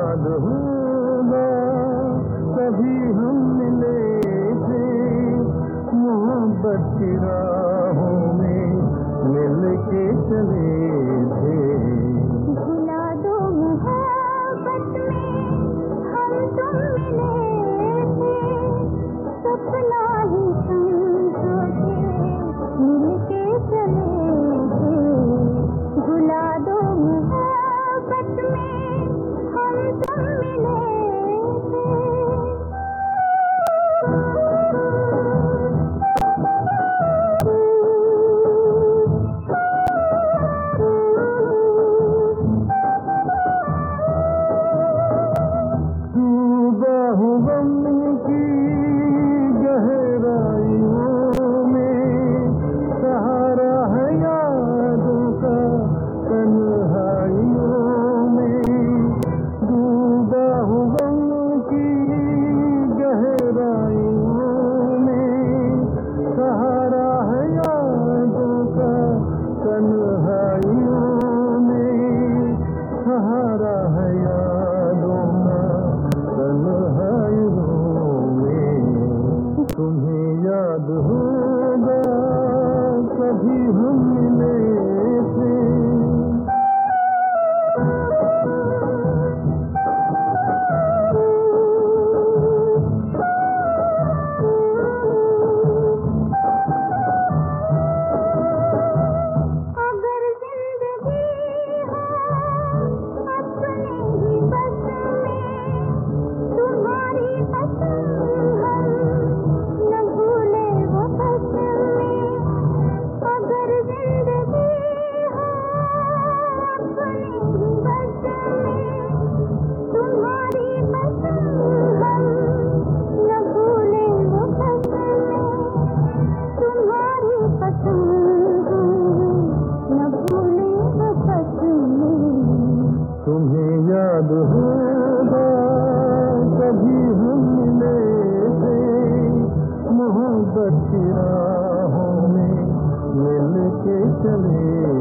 याद होगा कभी हम मिले थे मोहब्बत की राहों में मिल के चले थे। भुला दो मोहब्बत में हम तुम मिले थे सपना ही समझो के मिल के चले थे। भुला दो मोहब्बत में हम तुम मिले थे। तुम्हें याद होगा कभी हम मिले थे। अगर जिंदगी हो अपने ही बस में तुम्हारी पसंद हम न भूले वो बस में। अगर जिंदगी हो अपने ही बस में तुम्हारी पसंद हम न भूले वो बस में। तुम्हारी पसंद हम न भूले वो बस में। तुम्हें याद होगा कभी हम मिले थे मोहब्बत की राहों में मिल के चले